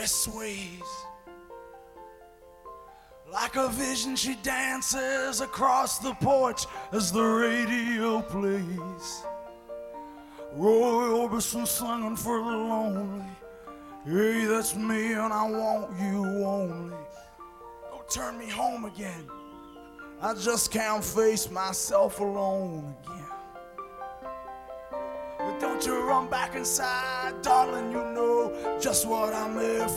dress sways. Like a vision she dances across the porch as the radio plays. Roy Orbison singing for the lonely. Hey, that's me and I want you only. Don't turn me home again. I just can't face myself alone again. But don't you run back inside, darling, you know just what I'm here for.